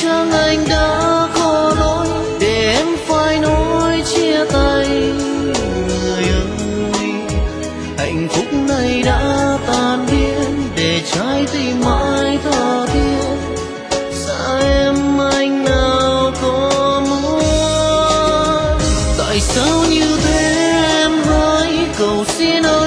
chăng anh đã có lỗi để em phải nói chia tay. Người ơi, hạnh phúc này đã tan biến để trái tim mãi tha thiết. Xa em anh nào có muốn. Tại sao như thế em hãy cầu xin ơi,